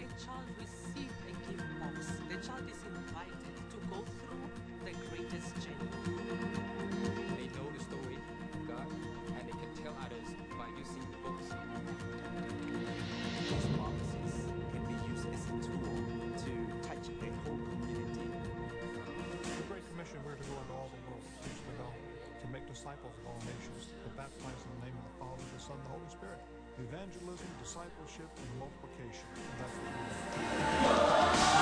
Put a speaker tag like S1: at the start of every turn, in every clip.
S1: a child receives a gift box, the child is invited to go through the greatest journey.
S2: They know the story of God, and they can tell others by using the books.
S3: These boxes can be used as a tool to touch the whole community.
S4: The Great Commission, we're to go into all the world, teach the gospel, to make disciples of all nations, to baptize in the name of the Father, the Son, and the Holy Spirit. Evangelism, discipleship, and multiplication. And that's what we do.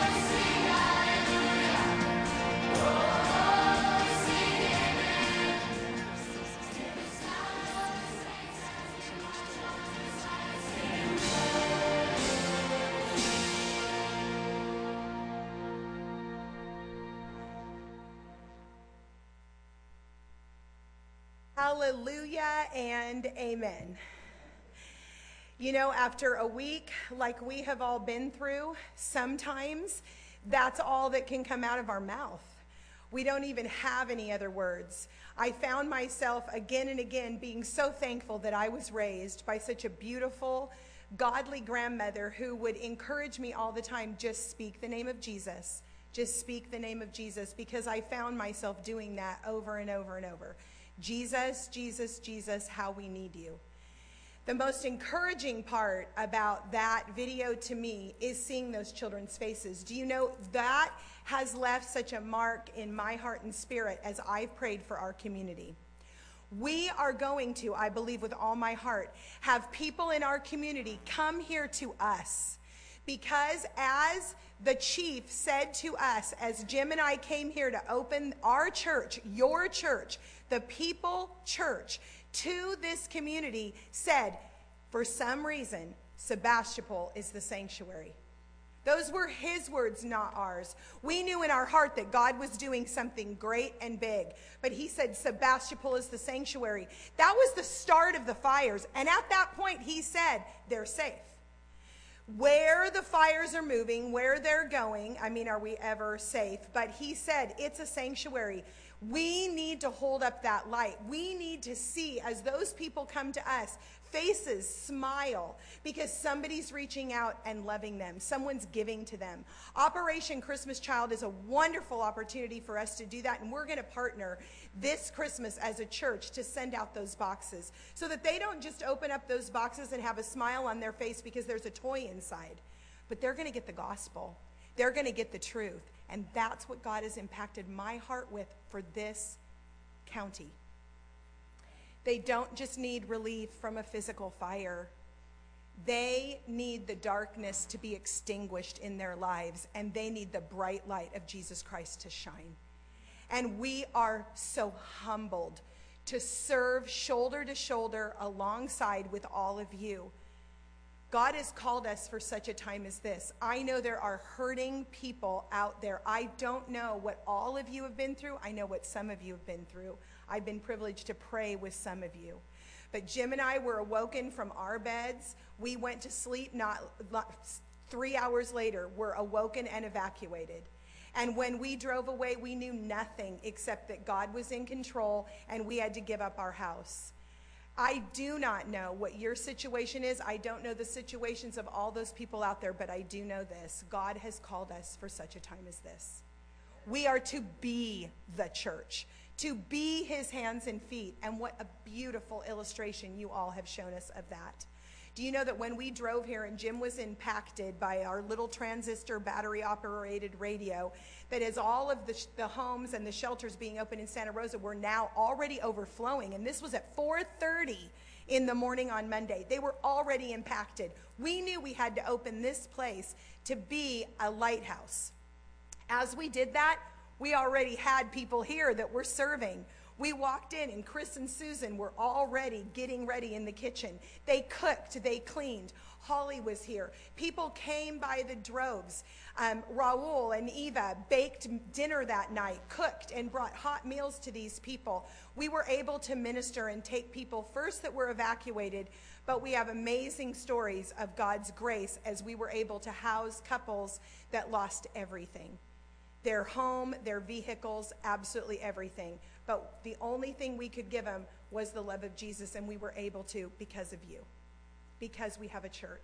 S5: Hallelujah and amen. You know, after a week like we have all been through, sometimes that's all that can come out of our mouth. We don't even have any other words. I found myself again and again being so thankful that I was raised by such a beautiful, godly grandmother who would encourage me all the time, just speak the name of Jesus. Just speak the name of Jesus, because I found myself doing that over and over and over. Jesus, Jesus, Jesus, how we need you. The most encouraging part about that video to me is seeing those children's faces. Do you know that has left such a mark in my heart and spirit as I've prayed for our community? We are going to, I believe with all my heart, have people in our community come here to us. Because as the chief said to us, as Jim and I came here to open our church, your church, the People Church, to this community, said, for some reason, Sebastopol is the sanctuary. Those were his words, not ours. We knew in our heart that God was doing something great and big. But he said, Sebastopol is the sanctuary. That was the start of the fires. And at that point, he said, they're safe. Where the fires are moving, where they're going, I mean, are we ever safe? But he said, it's a sanctuary. We need to hold up that light. We need to see, as those people come to us, faces smile because somebody's reaching out and loving them. Someone's giving to them. Operation Christmas Child is a wonderful opportunity for us to do that, and we're going to partner this Christmas as a church to send out those boxes so that they don't just open up those boxes and have a smile on their face because there's a toy inside, but they're going to get the gospel. They're going to get the truth, and that's what God has impacted my heart with for this county. They don't just need relief from a physical fire. They need the darkness to be extinguished in their lives, and they need the bright light of Jesus Christ to shine. And we are so humbled to serve shoulder to shoulder alongside with all of you. God has called us for such a time as this. I know there are hurting people out there. I don't know what all of you have been through. I know what some of you have been through. I've been privileged to pray with some of you. But Jim and I were awoken from our beds. We went to sleep, not 3 hours later, we're awoken and evacuated. And when we drove away, we knew nothing except that God was in control and we had to give up our house. I do not know what your situation is. I don't know the situations of all those people out there, but I do know this. God has called us for such a time as this. We are to be the church, to be his hands and feet. And what a beautiful illustration you all have shown us of that. Do you know that when we drove here and Jim was impacted by our little transistor battery-operated radio, that as all of the homes and the shelters being open in Santa Rosa were now already overflowing, and this was at 4:30 in the morning on Monday. They were already impacted. We knew we had to open this place to be a lighthouse. As we did that, we already had people here that were serving. We walked in and Chris and Susan were already getting ready in the kitchen. They cooked, they cleaned. Holly was here. People came by the droves. Raul and Eva baked dinner that night, cooked and brought hot meals to these people. We were able to minister and take people first that were evacuated, but we have amazing stories of God's grace as we were able to house couples that lost everything. Their home, their vehicles, absolutely everything. But the only thing we could give them was the love of Jesus, and we were able to because of you, because we have a church,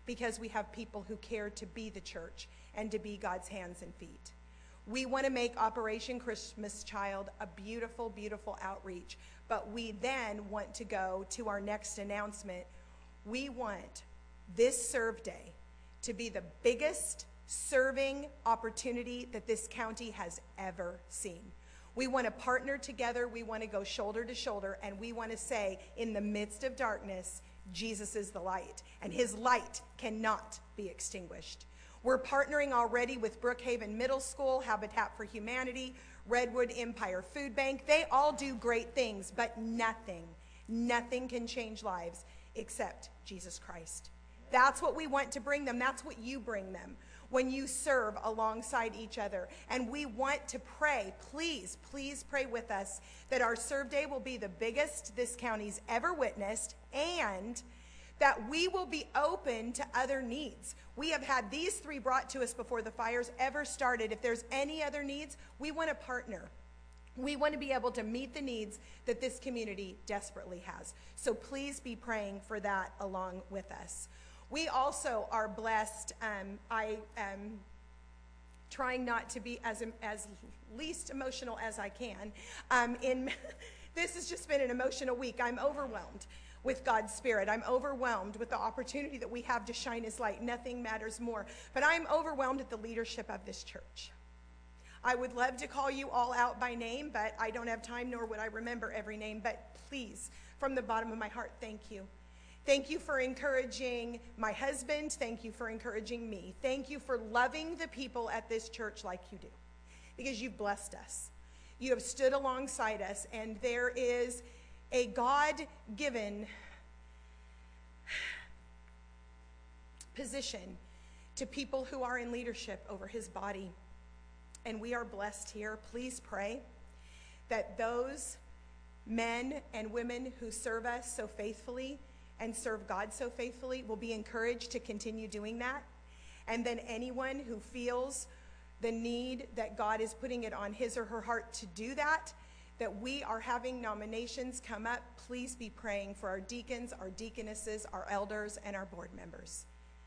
S5: because we have people who care to be the church and to be God's hands and feet. We want to make Operation Christmas Child a beautiful, beautiful outreach, but we then want to go to our next announcement. We want this Serve Day to be the biggest serving opportunity that this county has ever seen. We want to partner together, we want to go shoulder to shoulder, and we want to say, in the midst of darkness, Jesus is the light, and his light cannot be extinguished. We're partnering already with Brookhaven Middle School, Habitat for Humanity, Redwood Empire Food Bank. They all do great things, but nothing can change lives except Jesus Christ. That's what we want to bring them. That's what you bring them when you serve alongside each other. And we want to pray, please pray with us that our Serve Day will be the biggest this county's ever witnessed, and that we will be open to other needs. We have had these 3 brought to us before the fires ever started. If there's any other needs, we want to partner. We want to be able to meet the needs that this community desperately has. So please be praying for that along with us. We also are blessed. I am trying not to be as least emotional as I can. This has just been an emotional week. I'm overwhelmed with God's Spirit. I'm overwhelmed with the opportunity that we have to shine his light. Nothing matters more. But I'm overwhelmed at the leadership of this church. I would love to call you all out by name, but I don't have time, nor would I remember every name. But please, from the bottom of my heart, thank you. Thank you for encouraging my husband. Thank you for encouraging me. Thank you for loving the people at this church like you do, because you've blessed us. You have stood alongside us, and there is a God-given position to people who are in leadership over his body. And we are blessed here. Please pray that those men and women who serve us so faithfully and serve God so faithfully will be encouraged to continue doing that. And then anyone who feels the need that God is putting it on his or her heart to do that we are having nominations come up. Please be praying for our deacons, our deaconesses, our elders, and our board members.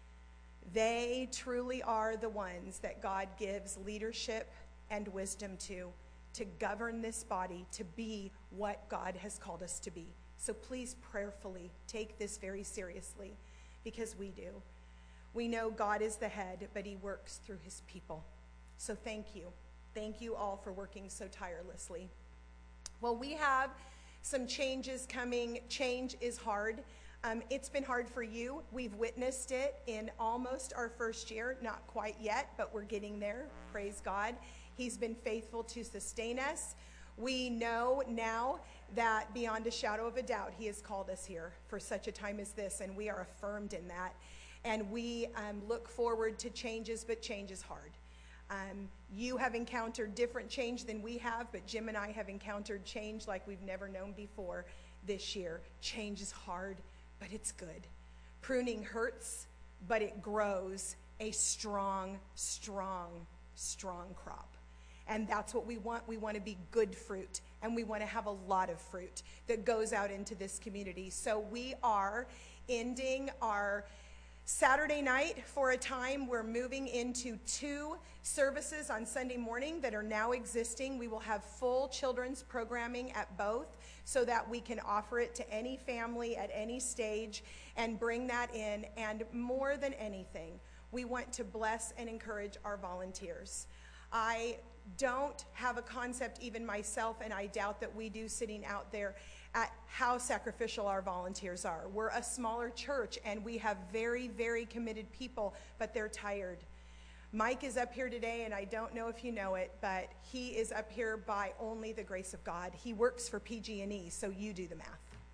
S5: They truly are the ones that God gives leadership and wisdom to govern this body, to be what God has called us to be. So please prayerfully take this very seriously, because we do. We know God is the head, but he works through his people. So thank you. Thank you all for working so tirelessly. Well, we have some changes coming. Change is hard. It's been hard for you. We've witnessed it in almost our first year. Not quite yet, but we're getting there. Praise God. He's been faithful to sustain us. We know now that beyond a shadow of a doubt, he has called us here for such a time as this, and we are affirmed in that. And we look forward to changes, but change is hard. You have encountered different change than we have, but Jim and I have encountered change like we've never known before this year. Change is hard, but it's good. Pruning hurts, but it grows a strong, strong, strong crop. And that's what we want. We want to be good fruit, and we want to have a lot of fruit that goes out into this community. So we are ending our Saturday night for a time. We're moving into 2 services on Sunday morning that are now existing. We will have full children's programming at both, so that we can offer it to any family at any stage and bring that in. And more than anything, we want to bless and encourage our volunteers. I don't have a concept even myself, and I doubt that we do sitting out there, at how sacrificial our volunteers are. We're a smaller church, and we have very, very committed people, but they're tired. Mike is up here today, and I don't know if you know it, but he is up here by only the grace of God. He works for PG&E, so you do the math.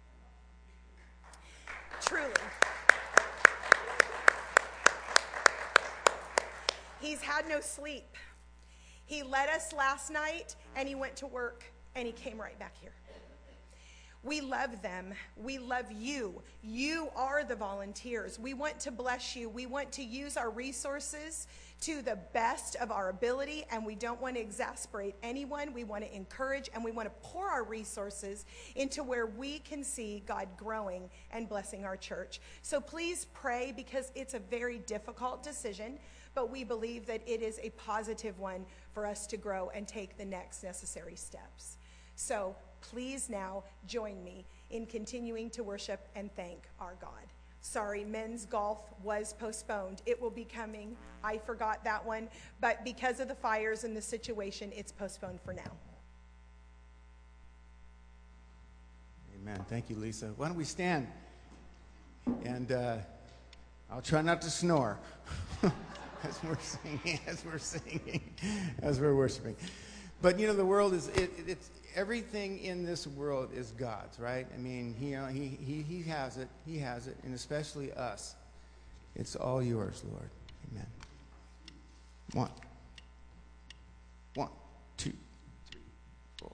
S5: Truly. He's had no sleep. He led us last night, and he went to work, and he came right back here. We love them. We love you. You are the volunteers. We want to bless you. We want to use our resources to the best of our ability, and we don't want to exasperate anyone. We want to encourage, and we want to pour our resources into where we can see God growing and blessing our church. So please pray, because it's a very difficult decision, but we believe that it is a positive one for us to grow and take the next necessary steps. So please now join me in continuing to worship and thank our God. Sorry, men's golf was postponed. It will be coming. I forgot that one. But because of the fires and the situation, it's postponed for now.
S6: Amen. Thank you, Lisa. Why don't we stand? And I'll try not to snore as we're singing, as we're worshiping. But you know, the world is it's everything in this world is God's, right? I mean, he has it. He has it, and especially us. It's all yours, Lord. Amen. One, two, three, four.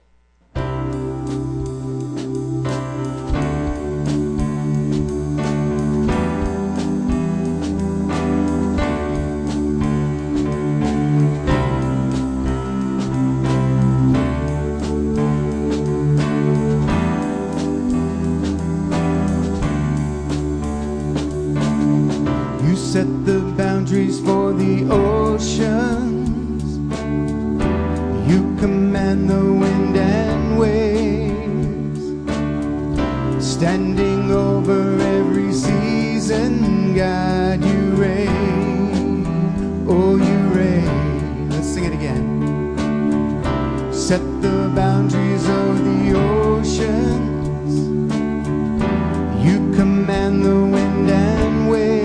S6: Set the boundaries for the oceans. You command the wind and waves. Standing over every season, God, you reign. Oh, you reign. Let's sing it again. Set the boundaries of the oceans. You command the wind and waves.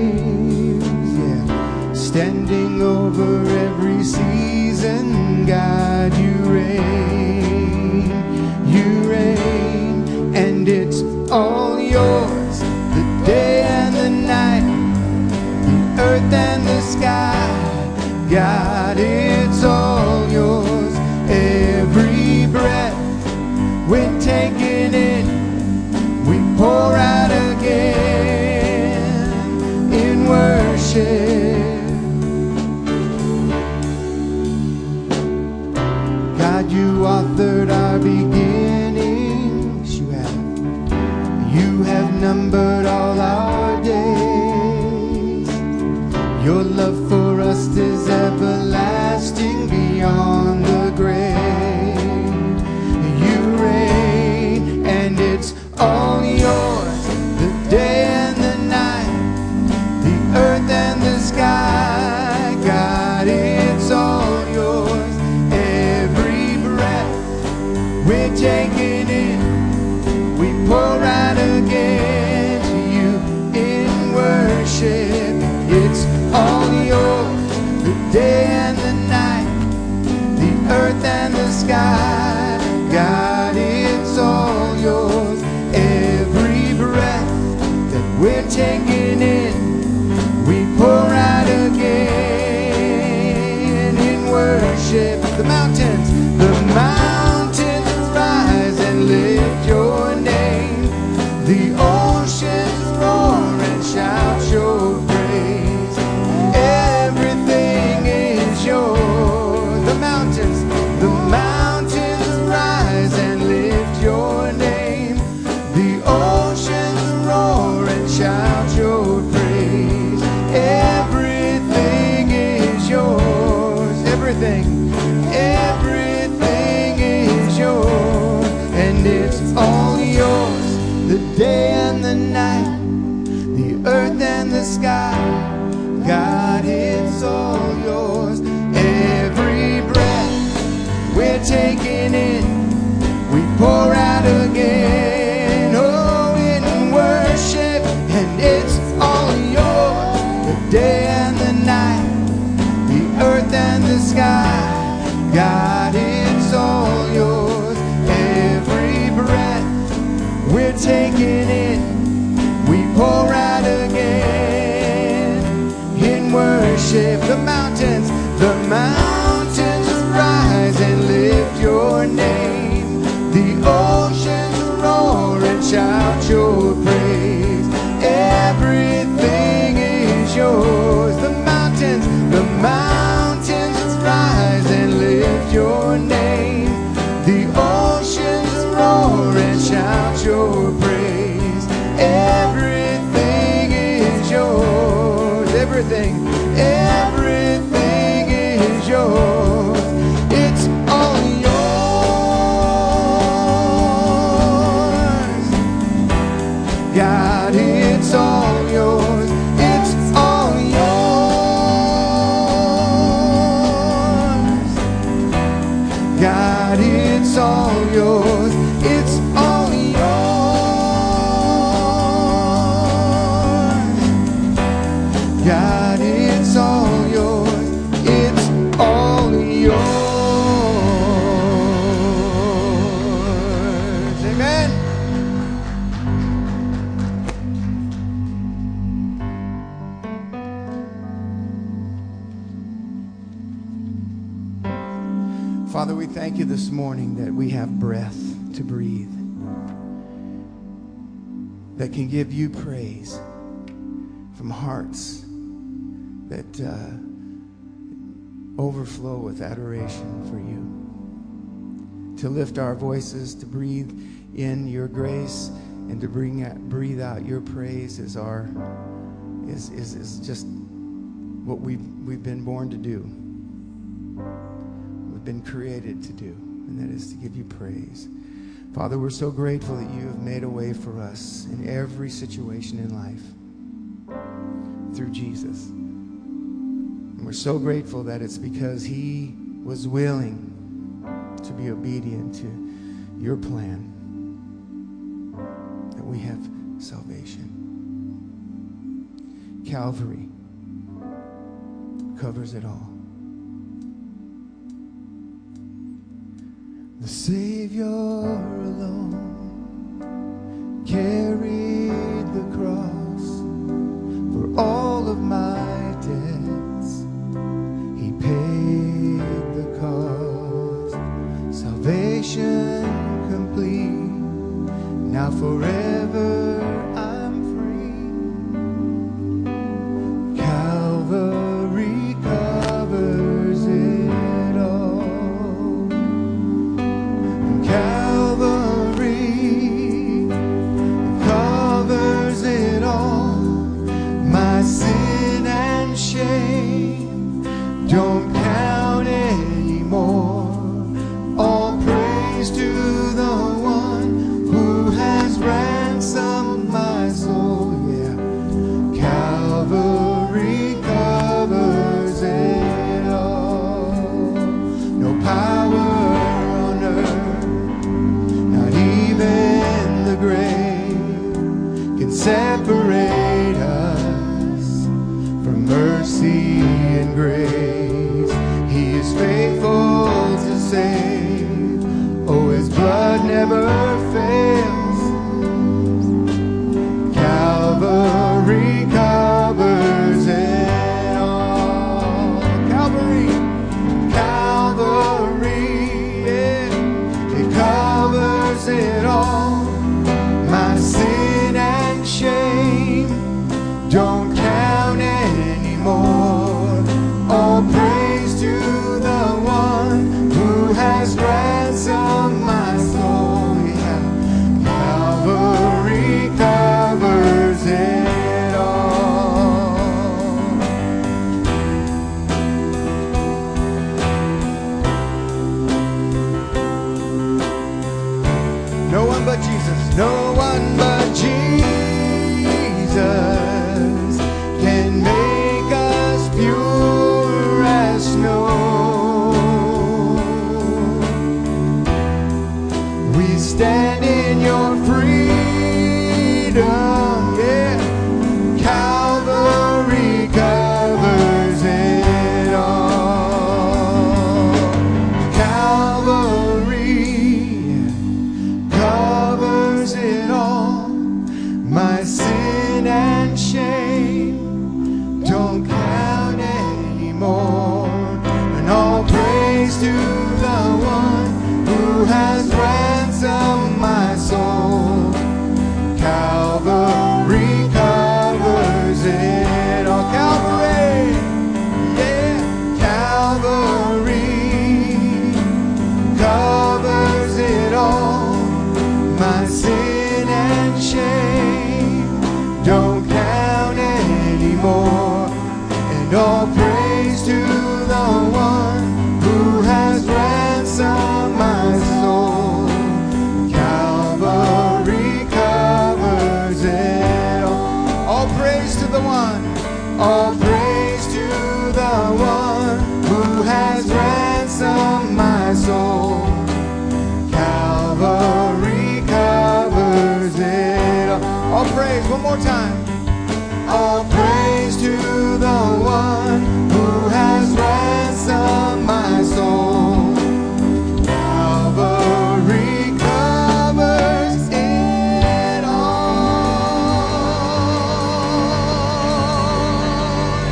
S6: Standing over every season, God, you reign, and it's all yours, the day and the night, the earth and the sky, God, it's all yours, every breath we're taking in, we pour out again in worship. You authored our beginnings, you have numbered all our days. Your love for us is everlasting beyond the grave. You reign, and it's all yours, the day and the night, the earth and the sky, God, it's all yours. We're taking in, we pour out again to you in worship. It's all yours, the day and the night, the earth and the sky. God, it's all yours. Every breath that we're taking in, we pour out again in worship. The mountains, lift your name. The oceans roar and shout your praise. Everything is yours. The mountains rise and lift your name. The oceans roar and shout your praise. Everything is yours. Everything is yours. And it's all yours, the day and the night, the earth and the sky. God, it's all yours. Every breath we're taking in, we pour out again. Oh, in worship, and it's all yours, the day and the night, the earth and the sky. God, it's all yours. We're taking in, we pour out again in worship. The mountains rise and lift your name. The oceans roar shout your praise. Everything is yours. The mountains rise and lift your name. The oceans roar and shout your praise. Everything is yours. Everything is yours. It's all yours. God, it's all yours. It's all yours. God, it's all yours. It's all yours. God, it's all yours. It's all yours. Amen. Father, we thank you this morning that we have breath to breathe, that can give you praise from hearts that overflow with adoration for you. To lift our voices, to breathe in your grace, and to breathe out your praise is just what we've been born to do. We've been created to do, and that is to give you praise. Father, we're so grateful that you have made a way for us in every situation in life through Jesus. And we're so grateful that it's because he was willing to be obedient to your plan that we have salvation. Calvary covers it all. The Savior alone carried the cross for all of my debts. He paid the cost. Salvation complete. Now forever I'm free. Calvary covers it all. Calvary covers it all. My sin and shame don't count anymore. All praise to the one who has ransomed my soul. Yeah, Calvary covers it all. No power on earth, not even the grave, can separate us from mercy and grace. soul. Calvary covers it all. Praise, one more time. All praise to the one who has ransomed my soul. Calvary covers it all.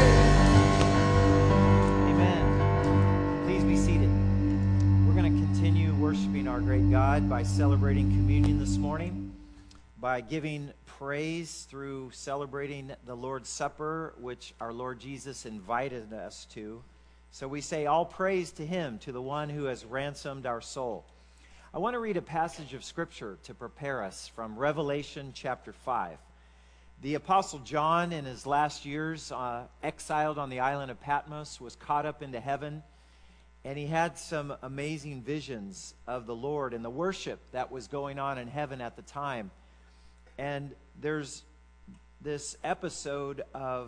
S3: Amen. Please be seated. We're going to continue worshiping our great God by celebrating communion this morning, by giving praise through celebrating the Lord's Supper, which our Lord Jesus invited us to. So we say all praise to him, to the one who has ransomed our soul. I want to read a passage of Scripture to prepare us from Revelation chapter 5. The Apostle John, in his last years, exiled on the island of Patmos, was caught up into heaven, and he had some amazing visions of the Lord and the worship that was going on in heaven at the time. And there's this episode of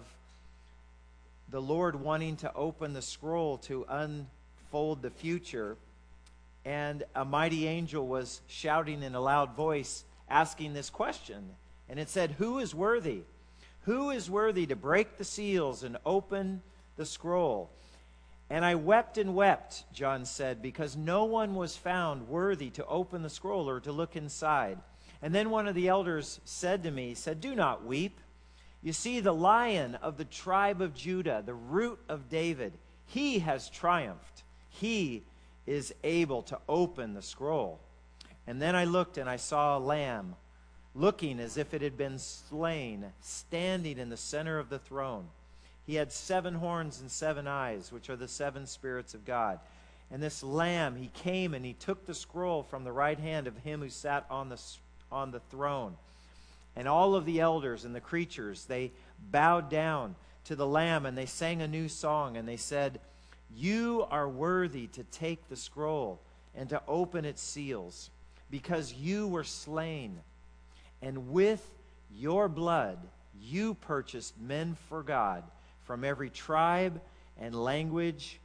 S3: the Lord wanting to open the scroll to unfold the future, and a mighty angel was shouting in a loud voice, asking this question. And it said, "Who is worthy? Who is worthy to break the seals and open the scroll?" And I wept and wept, John said, because no one was found worthy to open the scroll or to look inside. And then one of the elders said to me, "Do not weep. You see, the Lion of the tribe of Judah, the Root of David, he has triumphed. He is able to open the scroll." And then I looked, and I saw a lamb, looking as if it had been slain, standing in the center of the throne. He had 7 horns and 7 eyes, which are the 7 spirits of God. And this lamb, he came and he took the scroll from the right hand of him who sat on the throne. And all of the elders and the creatures, they bowed down to the Lamb, and they sang a new song, and they said, "You are worthy to take the scroll and to open its seals, because you were slain, and with your blood you purchased men for God from every tribe and language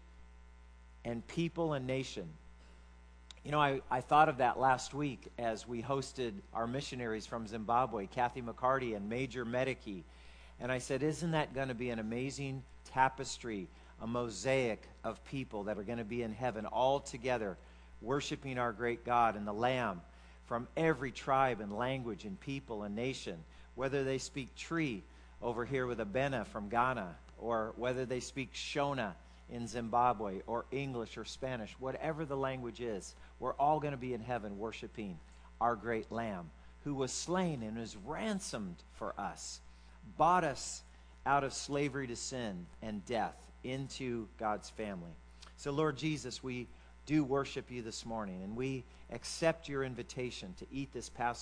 S3: and people and nation." You know, I thought of that last week as we hosted our missionaries from Zimbabwe, Kathy McCarty and Major Medicki. And I said, isn't that going to be an amazing tapestry, a mosaic of people that are going to be in heaven all together, worshiping our great God and the Lamb from every tribe and language and people and nation, whether they speak Tree over here with Abena from Ghana, or whether they speak Shona in Zimbabwe, or English or Spanish, whatever the language is, we're all going to be in heaven worshiping our great Lamb, who was slain and was ransomed for us, bought us out of slavery to sin and death into God's family. So Lord Jesus, we do worship you this morning, and we accept your invitation to eat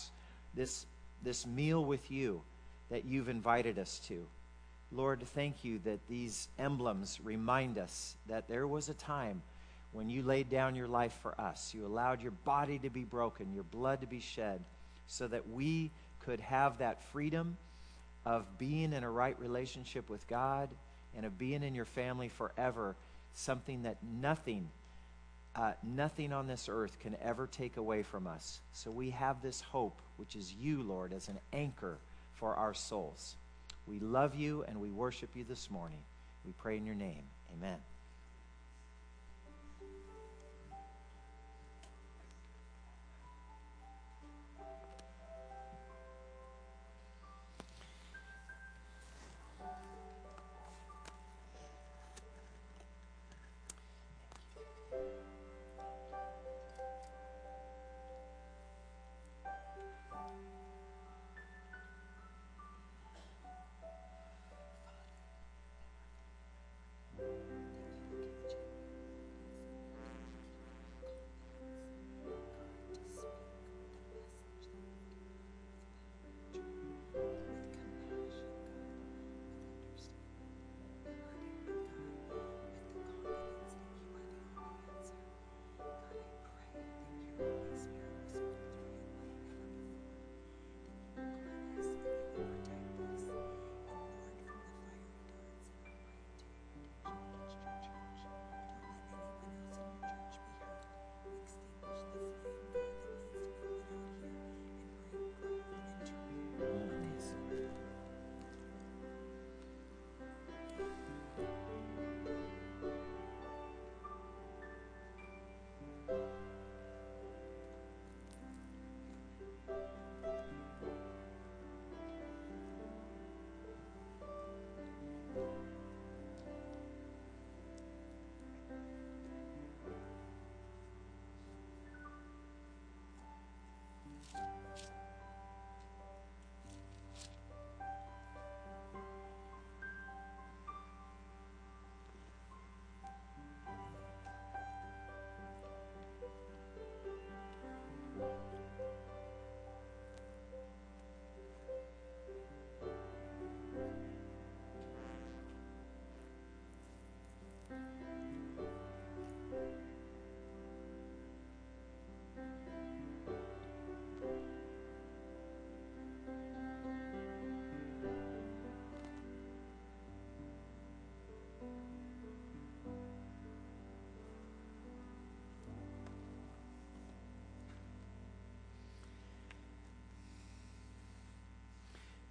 S3: this meal with you that you've invited us to. Lord, thank you that these emblems remind us that there was a time when you laid down your life for us. You allowed your body to be broken, your blood to be shed, so that we could have that freedom of being in a right relationship with God and of being in your family forever, something that nothing on this earth can ever take away from us. So we have this hope, which is you, Lord, as an anchor for our souls. We love you and we worship you this morning. We pray in your name. Amen.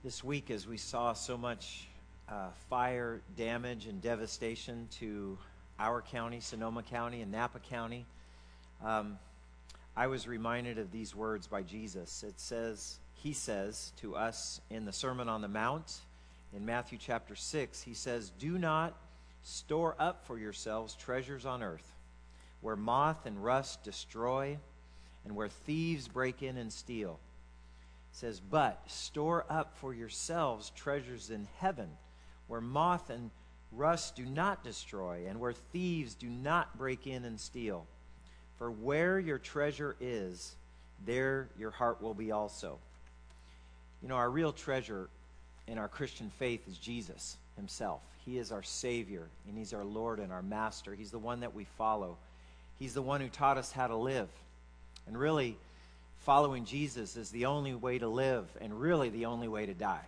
S3: This week, as we saw so much fire damage and devastation to our county, Sonoma County, and Napa County, I was reminded of these words by Jesus. He says to us in the Sermon on the Mount, in Matthew chapter 6, he says, "Do not store up for yourselves treasures on earth, where moth and rust destroy, and where thieves break in and steal." It says, "But store up for yourselves treasures in heaven, where moth and rust do not destroy, and where thieves do not break in and steal. For where your treasure is, there your heart will be also." You know, our real treasure in our Christian faith is Jesus himself. He is our Savior, and he's our Lord and our Master. He's the one that we follow. He's the one who taught us how to live. And really, following Jesus is the only way to live and really the only way to die.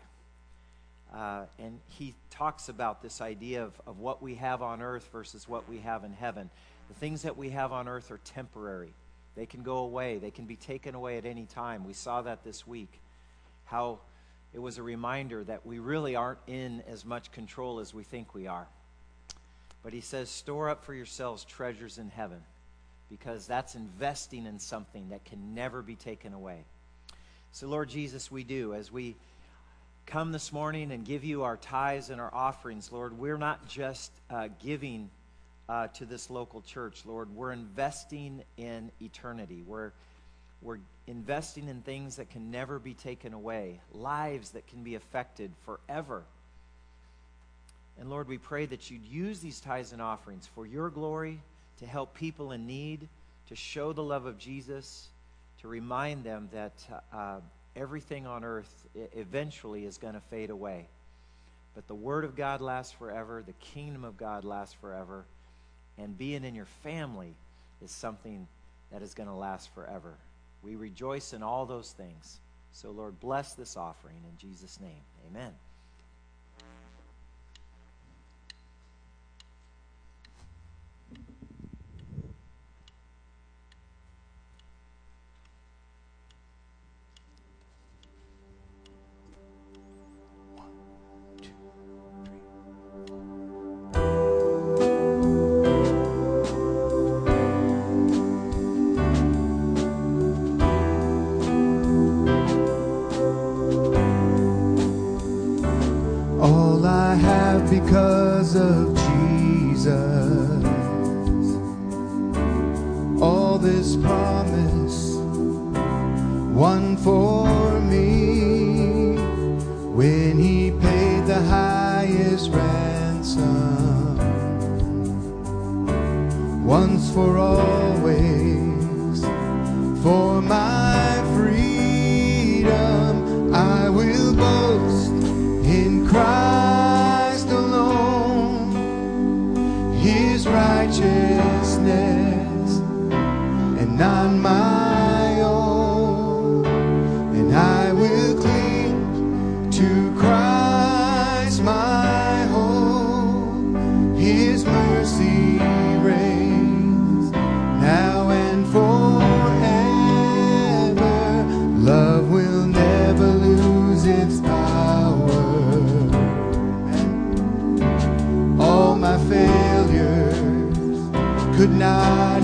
S3: And he talks about this idea of what we have on earth versus what we have in heaven. The things that we have on earth are temporary. They can go away. They can be taken away at any time. We saw that this week, how it was a reminder that we really aren't in as much control as we think we are. But he says, store up for yourselves treasures in heaven, because that's investing in something that can never be taken away. So, Lord Jesus, we do. As we come this morning and give you our tithes and our offerings, Lord, we're not just giving to this local church, Lord. We're investing in eternity. We're investing in things that can never be taken away, lives that can be affected forever. And Lord, we pray that you'd use these tithes and offerings for your glory, to help people in need, to show the love of Jesus, to remind them that everything on earth eventually is going to fade away. But the Word of God lasts forever, the kingdom of God lasts forever, and being in your family is something that is going to last forever. We rejoice in all those things. So, Lord, bless this offering in Jesus' name. Amen.
S6: All I have because of Jesus, all this promise won for me when he paid the highest ransom, once for always, for my freedom. I will boast in Christ alone, his righteousness, and not my own. And I will cling to Christ my hope. His mercy reigns now and forever. Love will never lose its power. All my failures could not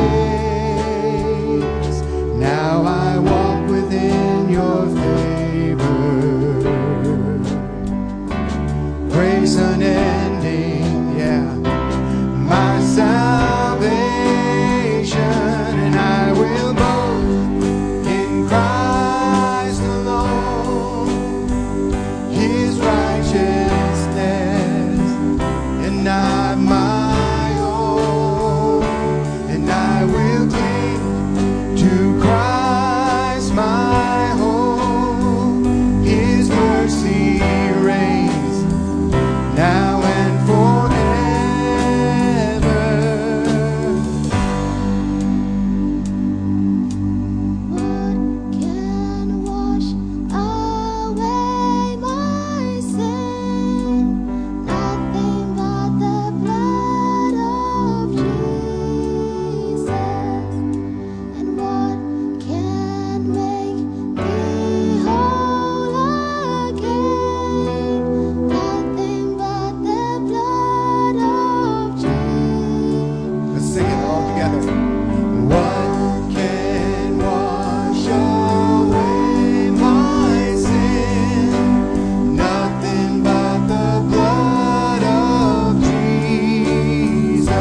S6: erase. Now I walk within your favor. Grace unending, yeah, my salvation. And I will boast in Christ alone, his righteousness, and not my own. And I will cling to Christ my hope. His mercy reigns now sing it all together. What can wash away my sin? Nothing but the blood of Jesus.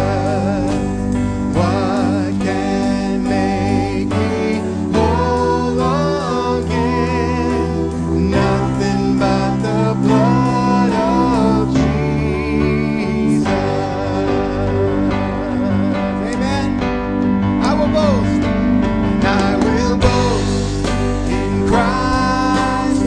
S6: What can make me whole again? Nothing but the blood of Jesus. Amen. I will boast, and I will boast in Christ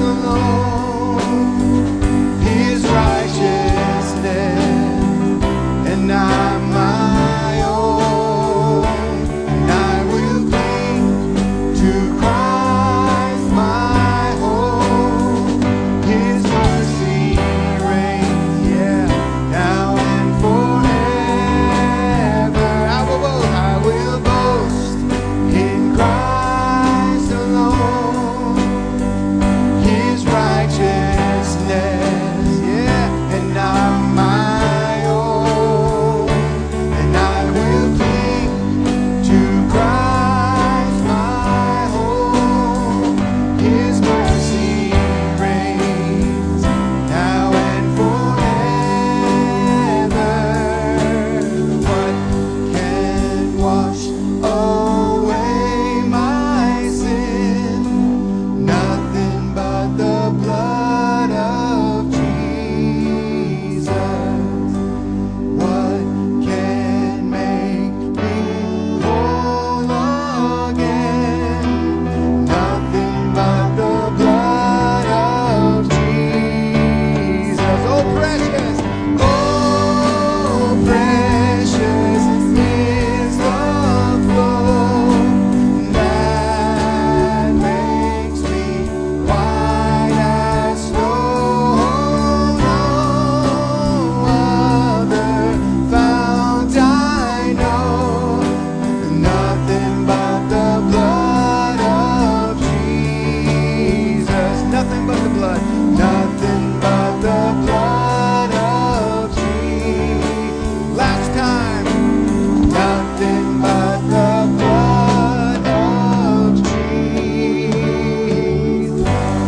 S6: alone, His righteousness, and I'm my own. And I will cling to Christ my hope. His mercy reigns, yeah, now and forever. I will boast in Christ alone, His righteousness, yeah, and I'm my own. And I will cling to Christ my hope. His mercy reigns now and forever. What can wash away my sin? Nothing but the blood of Jesus. What can make me whole again? Nothing but the blood of Jesus. Oh, precious is the flow that makes me white as snow. No other fount I know, nothing but the blood of Jesus. Nothing but the blood. Nothing but the blood of Jesus. Last time. Nothing but the blood of Jesus.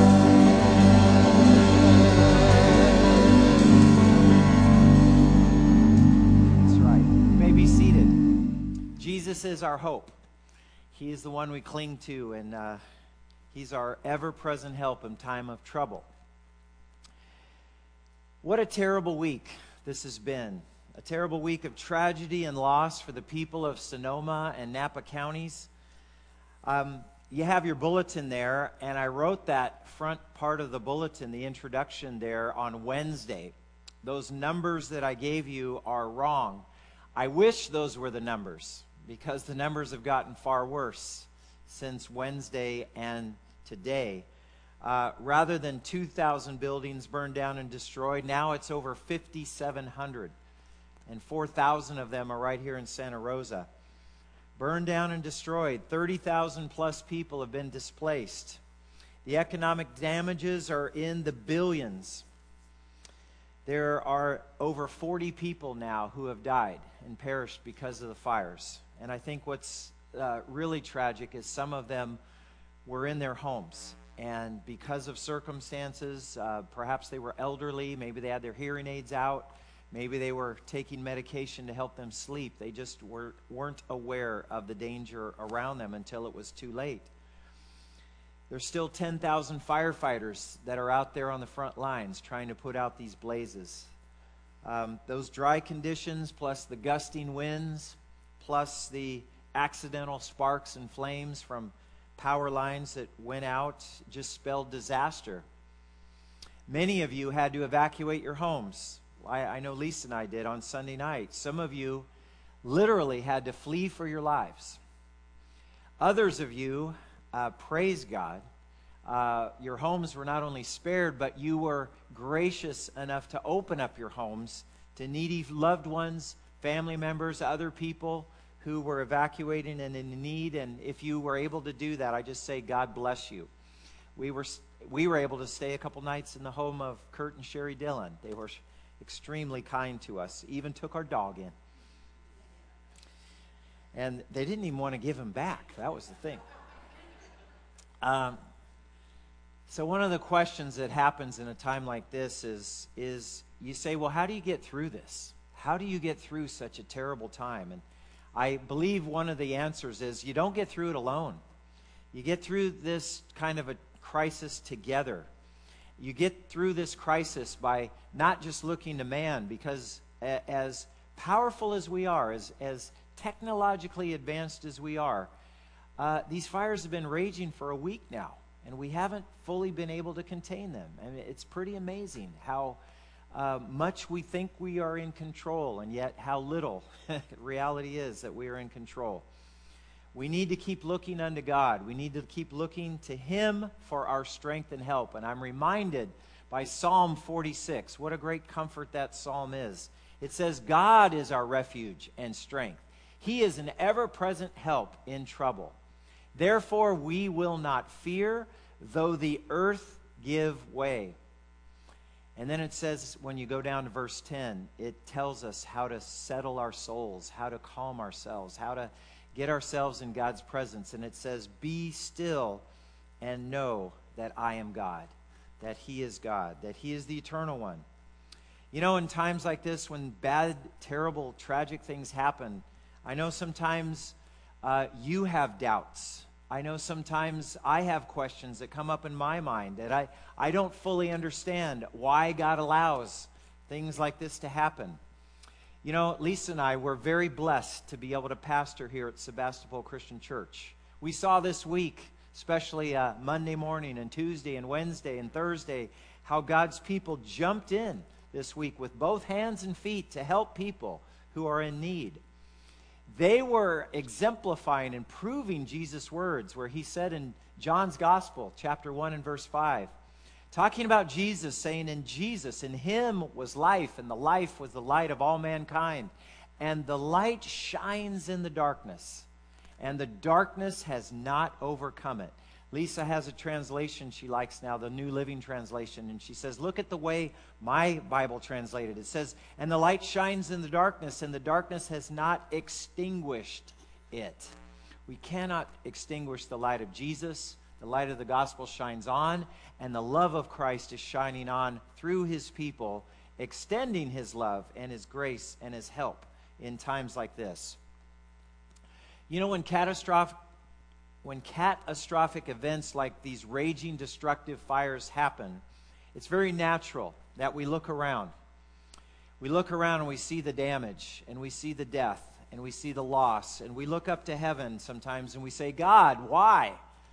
S3: That's right. You may be seated. Jesus is our hope. He is the one we cling to, and He's our ever-present help in time of trouble. What a terrible week this has been. A terrible week of tragedy and loss for the people of Sonoma and Napa counties. You have your bulletin there, and I wrote that front part of the bulletin, the introduction there, on Wednesday. Those numbers that I gave you are wrong. I wish those were the numbers, because the numbers have gotten far worse since Wednesday and today. Rather than 2,000 buildings burned down and destroyed, now it's over 5,700. And 4,000 of them are right here in Santa Rosa. Burned down and destroyed. 30,000 plus people have been displaced. The economic damages are in the billions. There are over 40 people now who have died and perished because of the fires. And I think what's really tragic is some of them were in their homes. And because of circumstances, perhaps they were elderly, maybe they had their hearing aids out, maybe they were taking medication to help them sleep. They just weren't aware of the danger around them until it was too late. There's still 10,000 firefighters that are out there on the front lines trying to put out these blazes. Those dry conditions, plus the gusting winds, plus the accidental sparks and flames from power lines that went out, just spelled disaster. Many of you had to evacuate your homes. I know Lisa and I did on Sunday night. Some of you literally had to flee for your lives. Others of you, praise God, your homes were not only spared, but you were gracious enough to open up your homes to needy loved ones, family members, other people who were evacuating and in need. And if you were able to do that, I just say God bless you. We were able to stay a couple nights in the home of Kurt and Sherry Dillon. They were extremely kind to us, even took our dog in. And they didn't even want to give him back. That was the thing. So one of the questions that happens in a time like this is you say, well, how do you get through this? How do you get through such a terrible time? And I believe one of the answers is you don't get through it alone. You get through this kind of a crisis together. You get through this crisis by not just looking to man, because as powerful as we are, as technologically advanced as we are, these fires have been raging for a week now, and we haven't fully been able to contain them. I mean, it's pretty amazing how much we think we are in control, and yet how little reality is that we are in control. We need to keep looking unto God. We need to keep looking to Him for our strength and help. And I'm reminded by Psalm 46, what a great comfort that psalm is. It says, God is our refuge and strength. He is an ever-present help in trouble. Therefore we will not fear, though the earth give way. And then it says, when you go down to verse 10, it tells us how to settle our souls, how to calm ourselves, how to get ourselves in God's presence. And it says, be still and know that I am God, that He is God, that He is the eternal one. You know, in times like this, when bad, terrible, tragic things happen, I know sometimes you have doubts. I know sometimes I have questions that come up in my mind that I don't fully understand why God allows things like this to happen. You know, Lisa and I were very blessed to be able to pastor here at Sebastopol Christian Church. We saw this week, especially Monday morning and Tuesday and Wednesday and Thursday, how God's people jumped in this week with both hands and feet to help people who are in need. They were exemplifying and proving Jesus' words, where He said in John's Gospel, chapter 1 and verse 5, talking about Jesus, saying, in Jesus, in Him was life, and the life was the light of all mankind. And the light shines in the darkness, and the darkness has not overcome it. Lisa has a translation she likes now, the New Living Translation, and she says, look at the way my Bible translated. It says, and the light shines in the darkness, and the darkness has not extinguished it. We cannot extinguish the light of Jesus. The light of the gospel shines on, and the love of Christ is shining on through His people, extending His love and His grace and His help in times like this. You know, when catastrophic events like these raging, destructive fires happen, it's very natural that we look around. We look around and we see the damage, and we see the death, and we see the loss, and we look up to heaven sometimes and we say, God, why?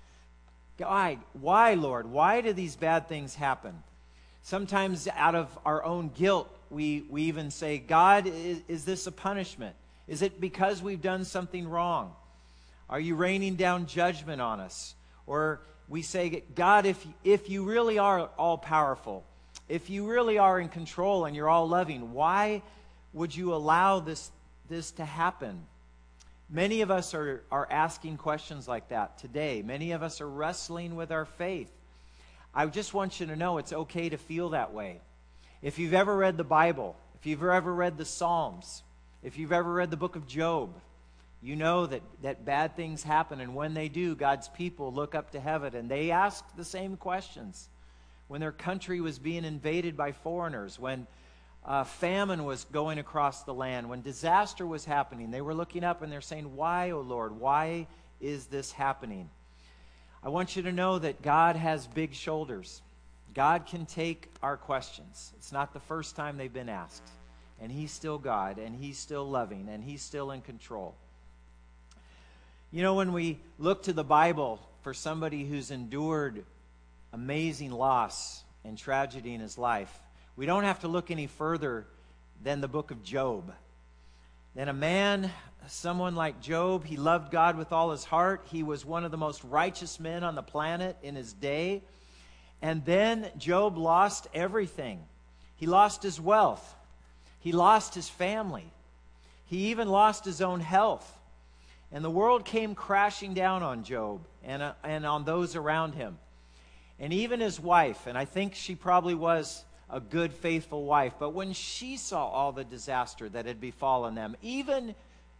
S3: Why, Lord? Why do these bad things happen? Sometimes out of our own guilt, we even say, God, is this a punishment? Is it because we've done something wrong? Are you raining down judgment on us? Or we say, God, if you really are all-powerful, if you really are in control and you're all-loving, why would you allow this to happen? Many of us are asking questions like that today. Many of us are wrestling with our faith. I just want you to know it's okay to feel that way. If you've ever read the Bible, if you've ever read the Psalms, if you've ever read the book of Job, you know that bad things happen, and when they do, God's people look up to heaven and they ask the same questions. When their country was being invaded by foreigners, when famine was going across the land, when disaster was happening, they were looking up and they're saying, why, O Lord, why is this happening? I want you to know that God has big shoulders. God can take our questions. It's not the first time they've been asked. And He's still God, and He's still loving, and He's still in control. You know, when we look to the Bible for somebody who's endured amazing loss and tragedy in his life, we don't have to look any further than the book of Job. Then a man, someone like Job, he loved God with all his heart. He was one of the most righteous men on the planet in his day. And then Job lost everything. He lost his wealth. He lost his family. He even lost his own health. And the world came crashing down on Job and on those around him. And even his wife, and I think she probably was a good, faithful wife, but when she saw all the disaster that had befallen them, even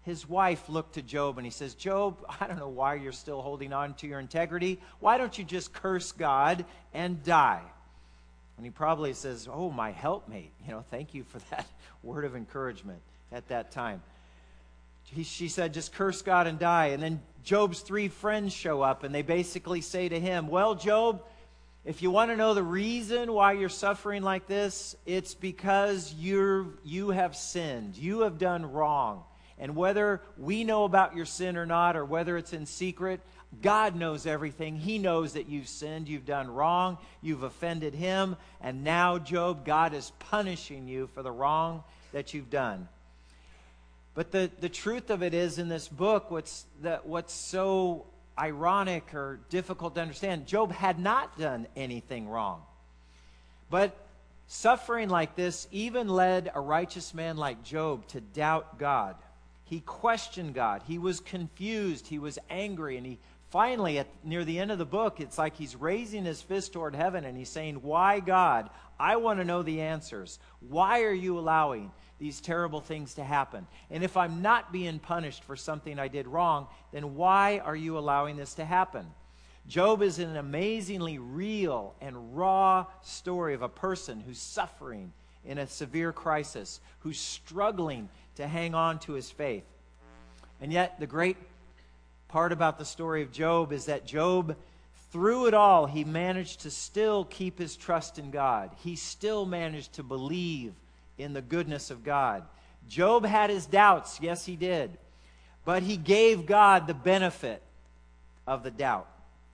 S3: his wife looked to Job and he says, Job, I don't know why you're still holding on to your integrity. Why don't you just curse God and die? And he probably says, oh, my helpmate. Thank you for that word of encouragement at that time. She said, just curse God and die. And then Job's 3 friends show up and they basically say to him, well, Job, if you want to know the reason why you're suffering like this, it's because you have sinned. You have done wrong. And whether we know about your sin or not, or whether it's in secret, God knows everything. He knows that you've sinned, you've done wrong, you've offended him. And now, Job, God is punishing you for the wrong that you've done. But the truth of it is, in this book, what's so ironic or difficult to understand, Job had not done anything wrong. But suffering like this even led a righteous man like Job to doubt God. He questioned God. He was confused. He was angry. And he finally, near the end of the book, it's like he's raising his fist toward heaven and he's saying, why, God? I want to know the answers. Why are you allowing these terrible things to happen? And if I'm not being punished for something I did wrong, then why are you allowing this to happen? Job is an amazingly real and raw story of a person who's suffering in a severe crisis, who's struggling to hang on to his faith. And yet the great part about the story of Job is that Job, through it all, he managed to still keep his trust in God. He still managed to believe in the goodness of God. Job had his doubts, yes he did, but he gave God the benefit of the doubt.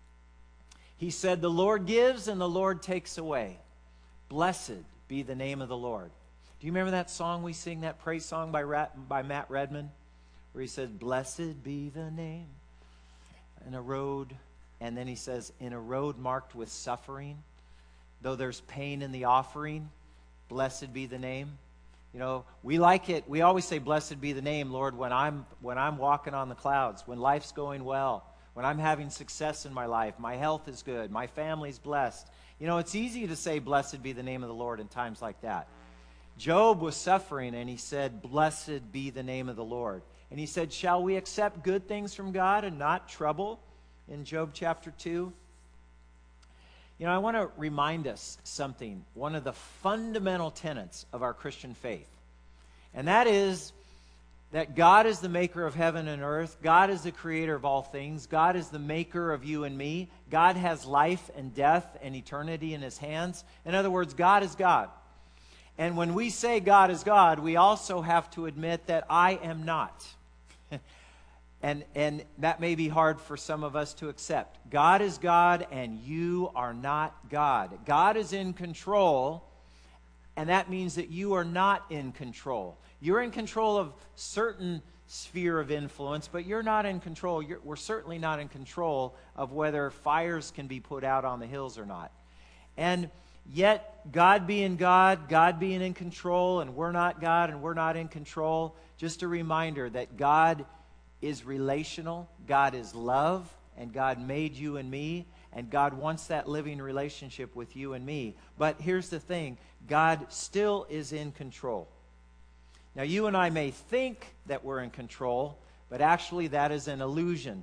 S3: He said, the Lord gives and the Lord takes away. Blessed be the name of the Lord. Do you remember that song we sing, that praise song by Matt Redman, where he says, blessed be the name in a road, and then he says, in a road marked with suffering, though there's pain in the offering, blessed be the name. We like it. We always say, blessed be the name, Lord, when I'm walking on the clouds, when life's going well, when I'm having success in my life, my health is good, my family's blessed. It's easy to say, blessed be the name of the Lord in times like that. Job was suffering, and he said, blessed be the name of the Lord. And he said, shall we accept good things from God and not trouble? In Job chapter 2. I want to remind us something, one of the fundamental tenets of our Christian faith. And that is that God is the maker of heaven and earth. God is the creator of all things. God is the maker of you and me. God has life and death and eternity in his hands. In other words, God is God. And when we say God is God, we also have to admit that I am not. And that may be hard for some of us to accept. God is God and you are not God. God is in control, and that means that you are not in control. You're in control of certain sphere of influence, but you're not in control. We're certainly not in control of whether fires can be put out on the hills or not. And yet, God being God, God being in control, and we're not God and we're not in control, just a reminder that God is relational, God is love, and God made you and me, and God wants that living relationship with you and me. But here's the thing, God still is in control. Now, you and I may think that we're in control, but actually that is an illusion.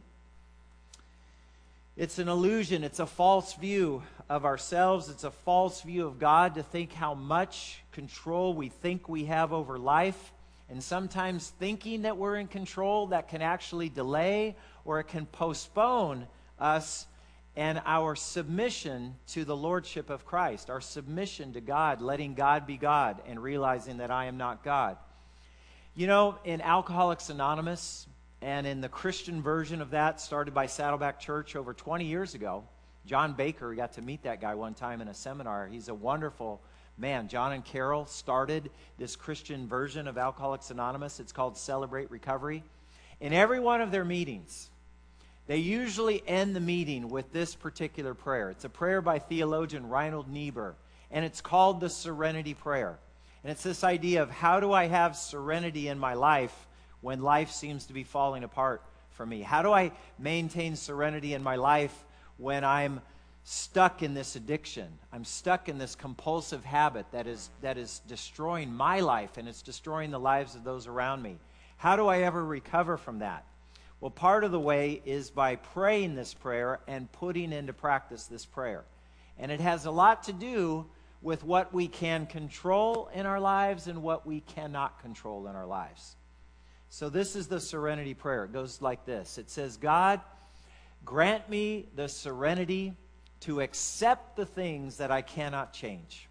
S3: It's an illusion. It's a false view of ourselves. It's a false view of God to think how much control we think we have over life. And sometimes thinking that we're in control, that can actually delay or it can postpone us and our submission to the lordship of Christ, our submission to God, letting God be God and realizing that I am not God. In Alcoholics Anonymous and in the Christian version of that started by Saddleback Church over 20 years ago, John Baker, we got to meet that guy one time in a seminar. He's a wonderful man. John and Carol started this Christian version of Alcoholics Anonymous. It's called Celebrate Recovery. In every one of their meetings, they usually end the meeting with this particular prayer. It's a prayer by theologian Reinhold Niebuhr, and it's called the Serenity Prayer. And it's this idea of how do I have serenity in my life when life seems to be falling apart for me? How do I maintain serenity in my life when I'm stuck in this addiction? I'm stuck in this compulsive habit that is destroying my life and it's destroying the lives of those around me. How do I ever recover from that? Well, part of the way is by praying this prayer and putting into practice this prayer. And it has a lot to do with what we can control in our lives and what we cannot control in our lives. So this is the serenity prayer. It goes like this. It says, God, grant me the serenity to accept the things that I cannot change.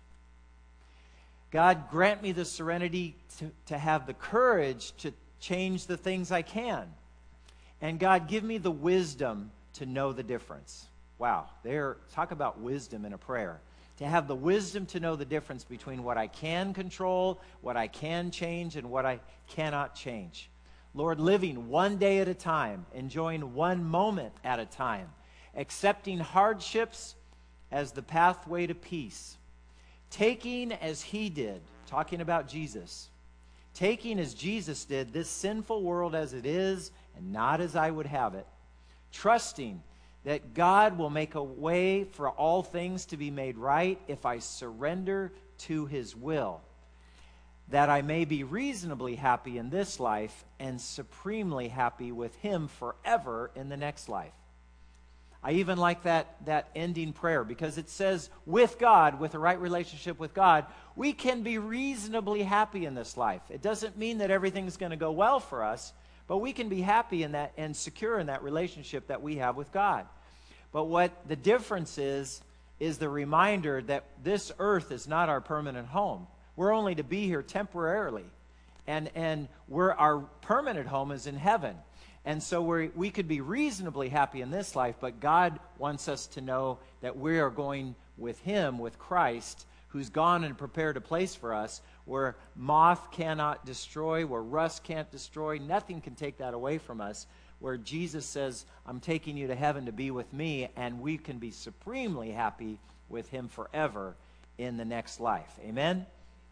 S3: God, grant me the serenity to have the courage to change the things I can. And God, give me the wisdom to know the difference. Wow, talk about wisdom in a prayer. To have the wisdom to know the difference between what I can control, what I can change, and what I cannot change. Lord, living one day at a time, enjoying one moment at a time, accepting hardships as the pathway to peace, taking as he did, talking about Jesus, taking as Jesus did this sinful world as it is and not as I would have it, trusting that God will make a way for all things to be made right if I surrender to his will, that I may be reasonably happy in this life and supremely happy with him forever in the next life. I even like that ending prayer because it says with God, with a right relationship with God, we can be reasonably happy in this life. It doesn't mean that everything's going to go well for us, but we can be happy in that and secure in that relationship that we have with God. But what the difference is the reminder that this earth is not our permanent home. We're only to be here temporarily. And our permanent home is in heaven. And so we could be reasonably happy in this life, but God wants us to know that we are going with him, with Christ, who's gone and prepared a place for us where moth cannot destroy, where rust can't destroy, nothing can take that away from us, where Jesus says, I'm taking you to heaven to be with me, and we can be supremely happy with him forever in the next life. Amen?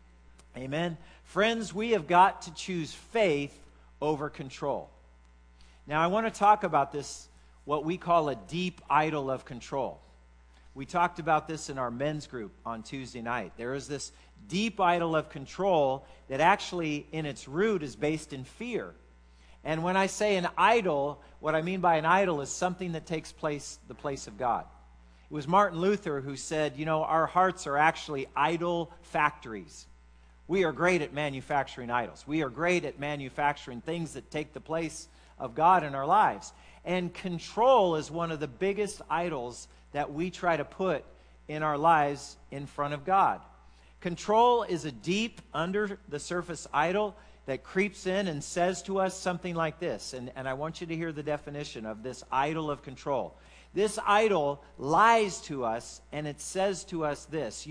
S3: Amen. Friends, we have got to choose faith over control. Now, I want to talk about this, what we call a deep idol of control. We talked about this in our men's group on Tuesday night. There is this deep idol of control that actually, in its root, is based in fear. And when I say an idol, what I mean by an idol is something that takes place, the place of God. It was Martin Luther who said, our hearts are actually idol factories. We are great at manufacturing idols. We are great at manufacturing things that take the place of God in our lives. And control is one of the biggest idols that we try to put in our lives in front of God. Control is a deep, under the surface idol that creeps in and says to us something like this. And I want you to hear the definition of this idol of control. This idol lies to us, and it says to us this: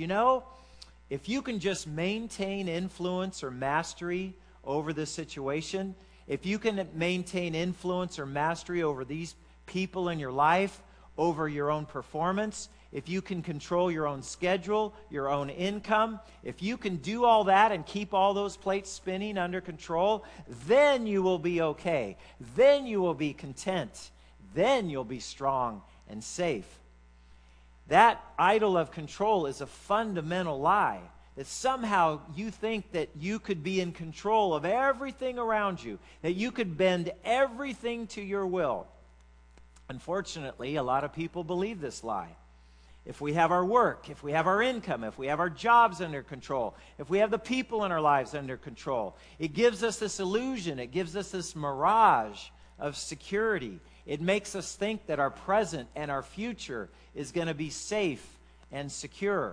S3: if you can just maintain influence or mastery over this situation, if you can maintain influence or mastery over these people in your life, over your own performance, if you can control your own schedule, your own income, if you can do all that and keep all those plates spinning under control, then you will be okay. Then you will be content. Then you'll be strong and safe. That idol of control is a fundamental lie. That somehow you think that you could be in control of everything around you, that you could bend everything to your will. Unfortunately, a lot of people believe this lie. If we have our work, if we have our income, if we have our jobs under control, if we have the people in our lives under control, it gives us this illusion, it gives us this mirage of security. It makes us think that our present and our future is going to be safe and secure.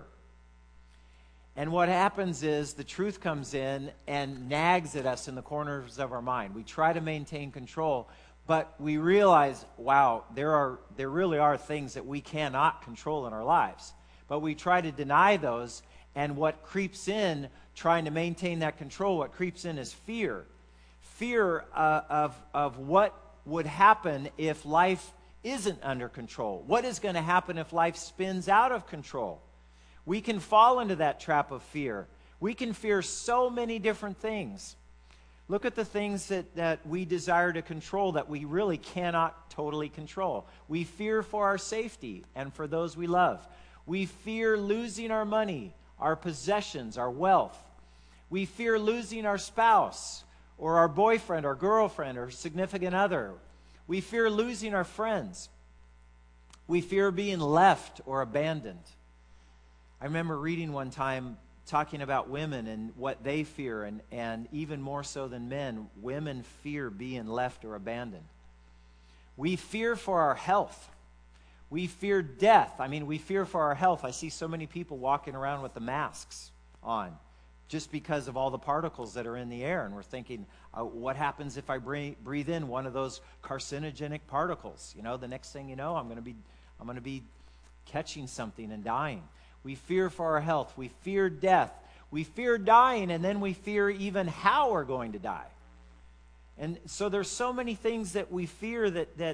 S3: And what happens is the truth comes in and nags at us in the corners of our mind. We try to maintain control, but we realize, wow, there really are things that we cannot control in our lives. But we try to deny those, and what creeps in, trying to maintain that control, what creeps in is fear. Fear of what would happen if life isn't under control. What is going to happen if life spins out of control? We can fall into that trap of fear. We can fear so many different things. Look at the things that we desire to control that we really cannot totally control. We fear for our safety and for those we love. We fear losing our money, our possessions, our wealth. We fear losing our spouse or our boyfriend or girlfriend or significant other. We fear losing our friends. We fear being left or abandoned. I remember reading one time talking about women and what they fear, and even more so than men, women fear being left or abandoned. We fear for our health. We fear death. I mean, we fear for our health. I see so many people walking around with the masks on just because of all the particles that are in the air. And we're thinking, what happens if I breathe in one of those carcinogenic particles? You know, the next thing you know, I'm going to be catching something and dying. We fear for our health. We fear death. We fear dying, and then we fear even how we're going to die. And so there's so many things that we fear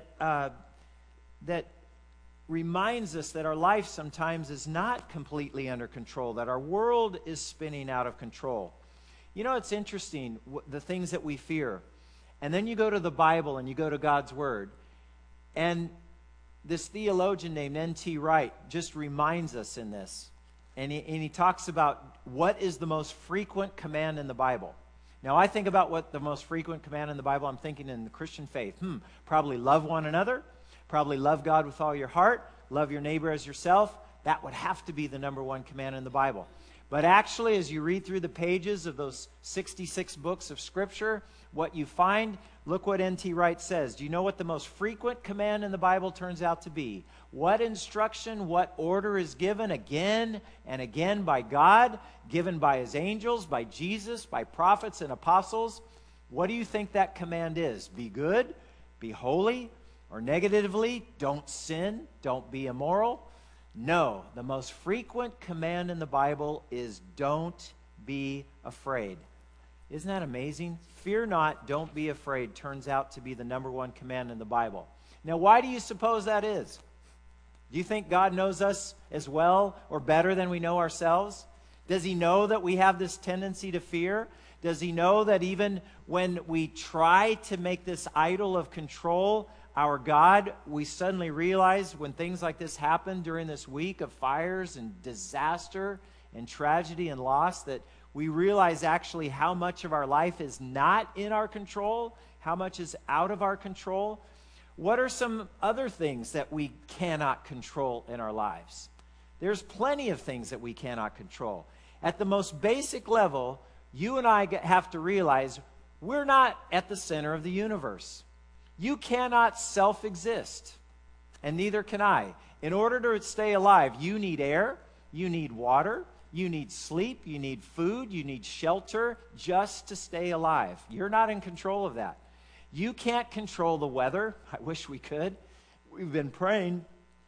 S3: that reminds us that our life sometimes is not completely under control, that our world is spinning out of control. You know, it's interesting, the things that we fear. And then you go to the Bible and you go to God's Word. And this theologian named N.T. Wright just reminds us in this. And he talks about what is the most frequent command in the Bible. Now, I think about what the most frequent command in the Bible, I'm thinking in the Christian faith. Probably love one another. Probably love God with all your heart. Love your neighbor as yourself. That would have to be the number one command in the Bible. But actually, as you read through the pages of those 66 books of Scripture, what you find, look what N.T. Wright says. Do you know what the most frequent command in the Bible turns out to be? What instruction, what order is given again and again by God, given by His angels, by Jesus, by prophets and apostles? What do you think that command is? Be good, be holy, or negatively, don't sin, don't be immoral? No, the most frequent command in the Bible is don't be afraid. Isn't that amazing? Fear not, don't be afraid turns out to be the number one command in the Bible. Now, why do you suppose that is? Do you think God knows us as well or better than we know ourselves? Does He know that we have this tendency to fear? Does He know that even when we try to make this idol of control our God, we suddenly realize when things like this happen during this week of fires and disaster and tragedy and loss, that we realize actually how much of our life is not in our control, how much is out of our control? What are some other things that we cannot control in our lives? There's plenty of things that we cannot control. At the most basic level, you and I have to realize we're not at the center of the universe. You cannot self-exist, and neither can I. In order to stay alive, you need air, you need water, you need sleep, you need food, you need shelter just to stay alive. You're not in control of that. You can't control the weather. I wish we could. We've been praying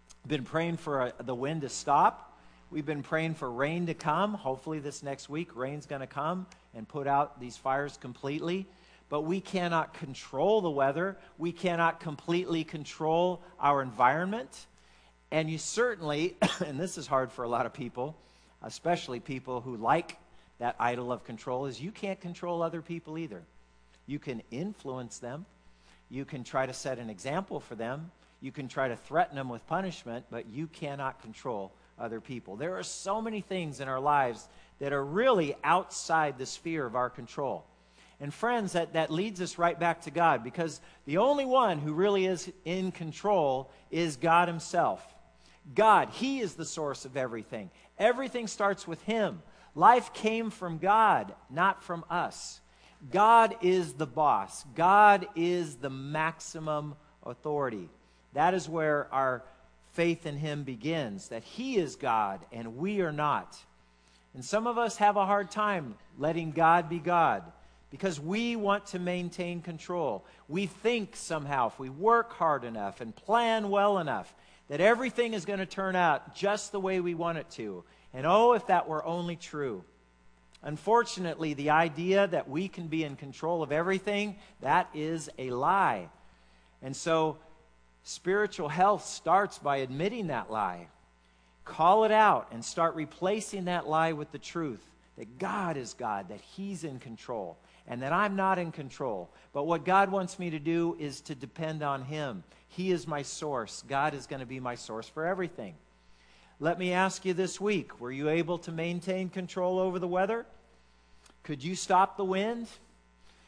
S3: for the wind to stop. We've been praying for rain to come. Hopefully this next week, rain's going to come and put out these fires completely. But we cannot control the weather. We cannot completely control our environment. And you certainly, and this is hard for a lot of people, especially people who like that idol of control, is you can't control other people either. You can influence them. You can try to set an example for them. You can try to threaten them with punishment, but you cannot control other people. There are so many things in our lives that are really outside the sphere of our control. And friends, that leads us right back to God, because the only one who really is in control is God Himself. God, He is the source of everything. Everything starts with Him. Life came from God, not from us. God is the boss. God is the maximum authority. That is where our faith in Him begins, that He is God and we are not. And some of us have a hard time letting God be God, because we want to maintain control. We think somehow if we work hard enough and plan well enough that everything is going to turn out just the way we want it to. And oh, if that were only true. Unfortunately, the idea that we can be in control of everything, that is a lie. And so spiritual health starts by admitting that lie. Call it out and start replacing that lie with the truth that God is God, that He's in control, and that I'm not in control. But what God wants me to do is to depend on Him. He is my source. God is going to be my source for everything. Let me ask you this week, were you able to maintain control over the weather? Could you stop the wind?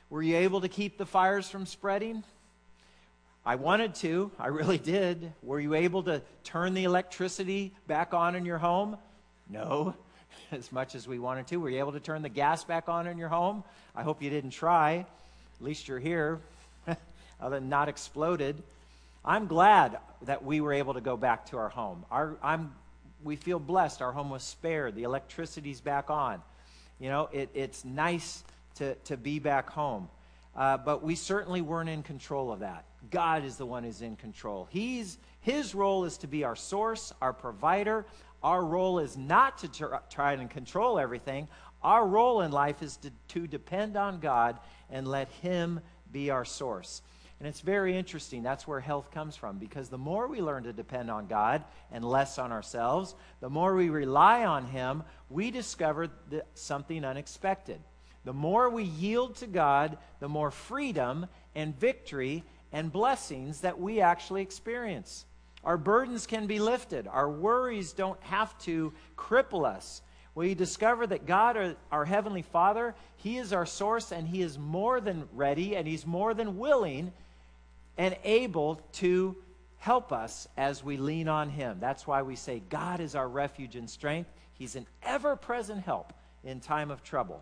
S3: Were you able to keep the fires from spreading? I wanted to. I really did. Were you able to turn the electricity back on in your home? No, as much as we wanted to. Were you able to turn the gas back on in your home? I hope you didn't try. At least you're here, other than not exploded. I'm glad that we were able to go back to our home. We feel blessed. Our home was spared. The electricity's back on. You know, it's nice to be back home. But we certainly weren't in control of that. God is the one who's in control. His role is to be our source, our provider. Our role is not to try and control everything. Our role in life is to depend on God and let Him be our source. And it's very interesting. That's where health comes from, because the more we learn to depend on God and less on ourselves, the more we rely on Him, we discover something unexpected. The more we yield to God, the more freedom and victory and blessings that we actually experience. Our burdens can be lifted. Our worries don't have to cripple us. We discover that God, our Heavenly Father, He is our source, and He is more than ready, and He's more than willing and able to help us as we lean on Him. That's why we say God is our refuge and strength. He's an ever-present help in time of trouble.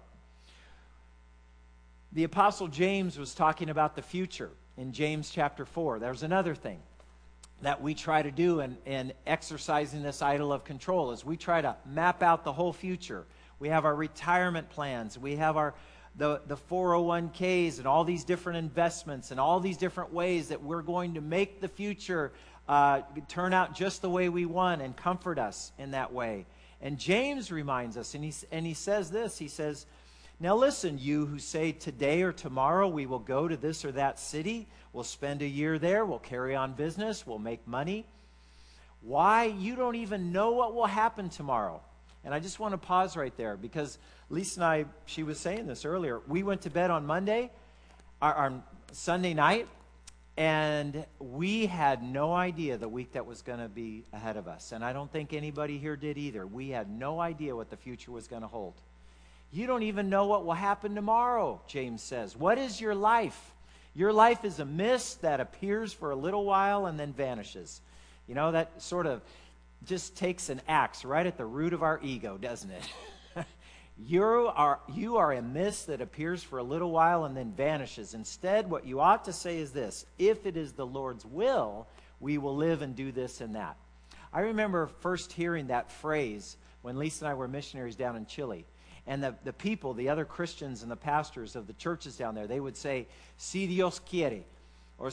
S3: The Apostle James was talking about the future in James chapter 4. There's another thing that we try to do in exercising this idol of control is we try to map out the whole future. We have our retirement plans. We have the 401ks and all these different investments and all these different ways that we're going to make the future turn out just the way we want and comfort us in that way. And James reminds us, and he says this, he says, "Now listen, you who say today or tomorrow we will go to this or that city, we'll spend a year there, we'll carry on business, we'll make money. Why? You don't even know what will happen tomorrow." And I just want to pause right there, because Lisa and I, she was saying this earlier, we went to bed on Sunday night, and we had no idea the week that was going to be ahead of us. And I don't think anybody here did either. We had no idea what the future was going to hold. You don't even know what will happen tomorrow, James says. What is your life? Your life is a mist that appears for a little while and then vanishes. You know, that sort of just takes an axe right at the root of our ego, doesn't it? You are a mist that appears for a little while and then vanishes. Instead, what you ought to say is this: if it is the Lord's will, we will live and do this and that. I remember first hearing that phrase when Lisa and I were missionaries down in Chile. And the people, the other Christians and the pastors of the churches down there, they would say, "Si Dios quiere," or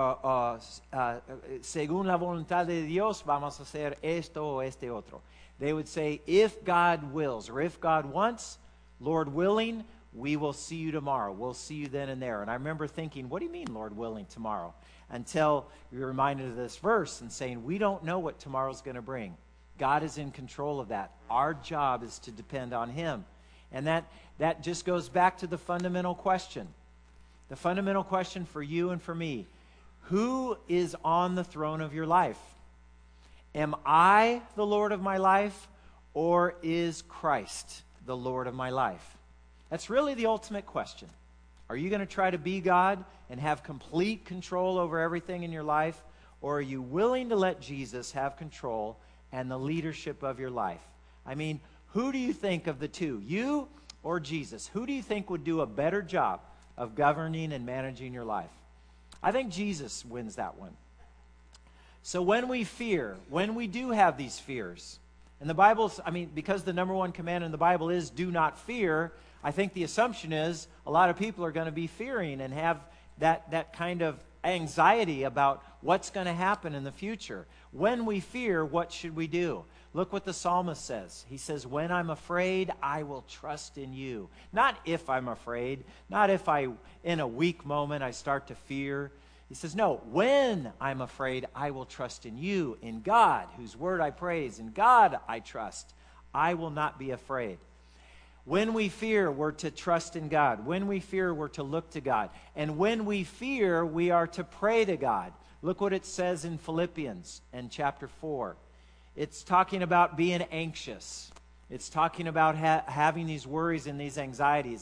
S3: "Según la voluntad de Dios, vamos a hacer esto o este otro." They would say, if God wills, or if God wants, Lord willing, we will see you tomorrow. We'll see you then and there. And I remember thinking, what do you mean, Lord willing, tomorrow? Until we were reminded of this verse and saying, we don't know what tomorrow's going to bring. God is in control of that. Our job is to depend on Him. And that just goes back to the fundamental question. The fundamental question for you and for me. Who is on the throne of your life? Am I the Lord of my life, or is Christ the Lord of my life? That's really the ultimate question. Are you going to try to be God and have complete control over everything in your life, or are you willing to let Jesus have control and the leadership of your life? I mean, who do you think of the two, you or Jesus? Who do you think would do a better job of governing and managing your life? I think Jesus wins that one. So when we fear, when we do have these fears, and the Bible's, because the number one command in the Bible is do not fear, I think the assumption is a lot of people are going to be fearing and have that kind of anxiety about what's going to happen in the future. When we fear, what should we do? Look what the psalmist says. He says, when I'm afraid, I will trust in you. Not if I'm afraid, not if in a weak moment I start to fear. He says, no, when I'm afraid, I will trust in you, in God, whose word I praise, in God I trust. I will not be afraid. When we fear, we're to trust in God. When we fear, we're to look to God. And when we fear, we are to pray to God. Look what it says in Philippians in chapter 4. It's talking about being anxious. It's talking about having these worries and these anxieties.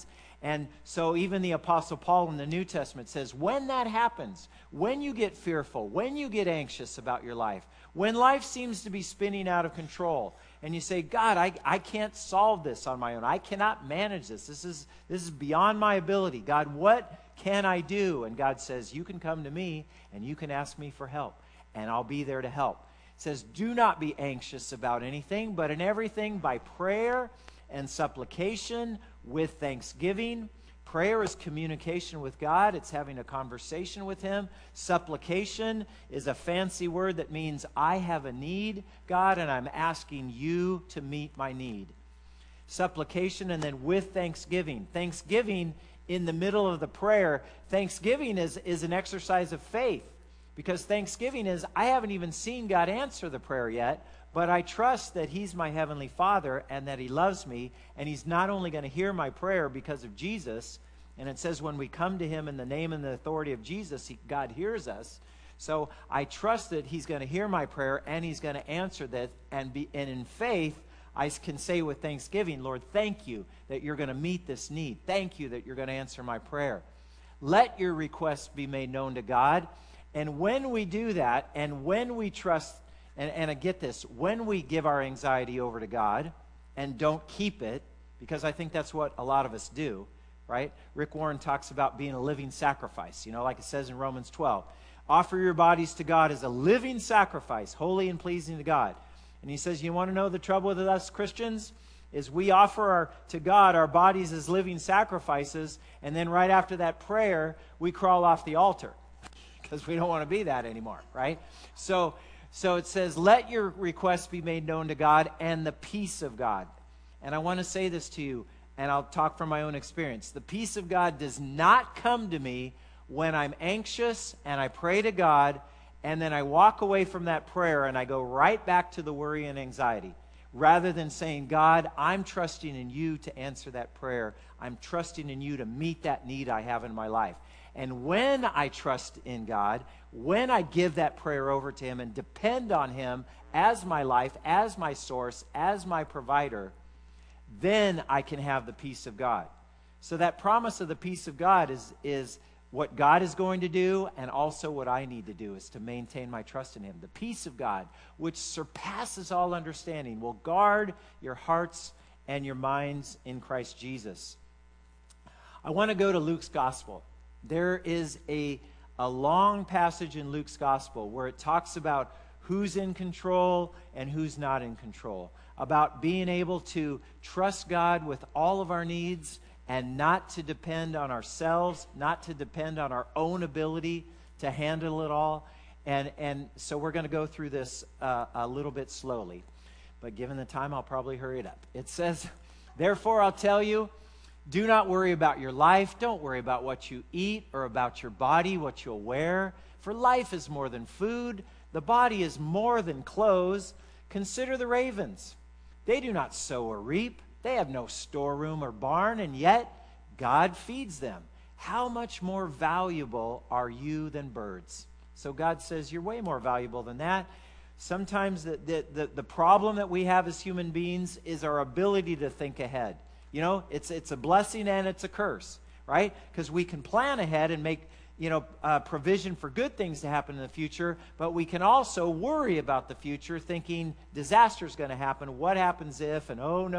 S3: And so even the Apostle Paul in the New Testament says, when that happens, when you get fearful, when you get anxious about your life, when life seems to be spinning out of control, and you say, God, I can't solve this on my own. I cannot manage this. This is beyond my ability. God, what can I do? And God says, you can come to me and you can ask me for help, and I'll be there to help. It says, do not be anxious about anything, but in everything by prayer and supplication with thanksgiving. Prayer is communication with God. It's having a conversation with Him. Supplication is a fancy word that means I have a need, God, and I'm asking you to meet my need. Supplication, and then with thanksgiving. Thanksgiving in the middle of the prayer. Thanksgiving is an exercise of faith, because thanksgiving is, I haven't even seen God answer the prayer yet, but I trust that He's my Heavenly Father and that He loves me, and He's not only going to hear my prayer because of Jesus, and it says when we come to Him in the name and the authority of Jesus, God hears us. So I trust that He's going to hear my prayer and He's going to answer that, and in faith, I can say with thanksgiving, Lord, thank you that you're going to meet this need. Thank you that you're going to answer my prayer. Let your requests be made known to God. And when we do that, and when we trust, and I get this, when we give our anxiety over to God and don't keep it, because I think that's what a lot of us do, right? Rick Warren talks about being a living sacrifice, like it says in Romans 12. Offer your bodies to God as a living sacrifice, holy and pleasing to God. And he says, you want to know the trouble with us Christians? Is we offer to God our bodies as living sacrifices, and then right after that prayer, we crawl off the altar because we don't want to be that anymore, right? So it says, let your requests be made known to God, and the peace of God. And I want to say this to you, and I'll talk from my own experience. The peace of God does not come to me when I'm anxious and I pray to God, and then I walk away from that prayer and I go right back to the worry and anxiety. Rather than saying, God, I'm trusting in you to answer that prayer. I'm trusting in you to meet that need I have in my life. And when I trust in God, when I give that prayer over to Him and depend on Him as my life, as my source, as my provider, then I can have the peace of God. So that promise of the peace of God is what God is going to do, and also what I need to do is to maintain my trust in Him. The peace of God, which surpasses all understanding, will guard your hearts and your minds in Christ Jesus. I want to go to Luke's Gospel. There is a long passage in Luke's Gospel where it talks about who's in control and who's not in control, about being able to trust God with all of our needs and not to depend on ourselves, not to depend on our own ability to handle it all. And so we're going to go through this a little bit slowly. But given the time, I'll probably hurry it up. It says, therefore I'll tell you, do not worry about your life. Don't worry about what you eat or about your body, what you'll wear. For life is more than food. The body is more than clothes. Consider the ravens. They do not sow or reap. They have no storeroom or barn, and yet God feeds them. How much more valuable are you than birds? So God says you're way more valuable than that. Sometimes the problem that we have as human beings is our ability to think ahead. It's a blessing and it's a curse, right? Because we can plan ahead and make provision for good things to happen in the future, but we can also worry about the future, thinking disaster's going to happen. What happens if? And oh no.